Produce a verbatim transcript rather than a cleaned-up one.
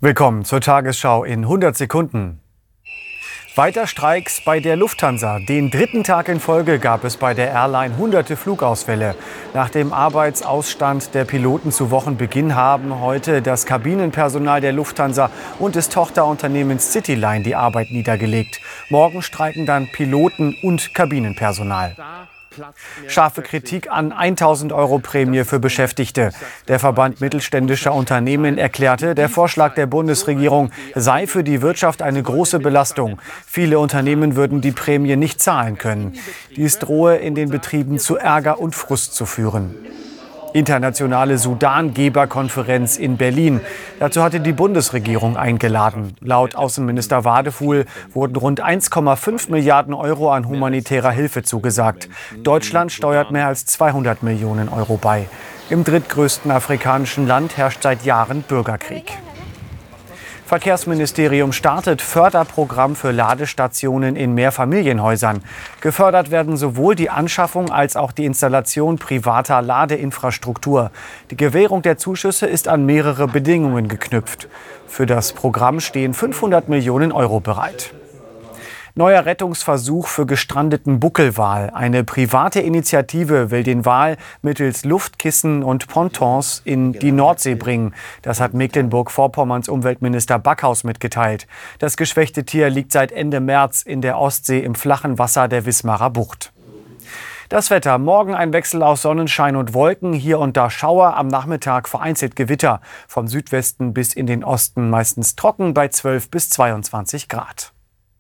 Willkommen zur Tagesschau in hundert Sekunden. Weiter Streiks bei der Lufthansa. Den dritten Tag in Folge gab es bei der Airline hunderte Flugausfälle. Nach dem Arbeitsausstand der Piloten zu Wochenbeginn haben heute das Kabinenpersonal der Lufthansa und des Tochterunternehmens Cityline die Arbeit niedergelegt. Morgen streiken dann Piloten und Kabinenpersonal. Scharfe Kritik an tausend Euro Prämie für Beschäftigte. Der Verband mittelständischer Unternehmen erklärte, der Vorschlag der Bundesregierung sei für die Wirtschaft eine große Belastung. Viele Unternehmen würden die Prämie nicht zahlen können. Dies drohe in den Betrieben zu Ärger und Frust zu führen. Internationale Sudan-Geberkonferenz in Berlin. Dazu hatte die Bundesregierung eingeladen. Laut Außenminister Wadefuhl wurden rund eins Komma fünf Milliarden Euro an humanitärer Hilfe zugesagt. Deutschland steuert mehr als zweihundert Millionen Euro bei. Im drittgrößten afrikanischen Land herrscht seit Jahren Bürgerkrieg. Verkehrsministerium startet Förderprogramm für Ladestationen in Mehrfamilienhäusern. Gefördert werden sowohl die Anschaffung als auch die Installation privater Ladeinfrastruktur. Die Gewährung der Zuschüsse ist an mehrere Bedingungen geknüpft. Für das Programm stehen fünfhundert Millionen Euro bereit. Neuer Rettungsversuch für gestrandeten Buckelwal. Eine private Initiative will den Wal mittels Luftkissen und Pontons in die Nordsee bringen. Das hat Mecklenburg-Vorpommerns Umweltminister Backhaus mitgeteilt. Das geschwächte Tier liegt seit Ende März in der Ostsee im flachen Wasser der Wismarer Bucht. Das Wetter. Morgen ein Wechsel aus Sonnenschein und Wolken. Hier und da Schauer. Am Nachmittag vereinzelt Gewitter. Vom Südwesten bis in den Osten meistens trocken bei zwölf bis zweiundzwanzig Grad.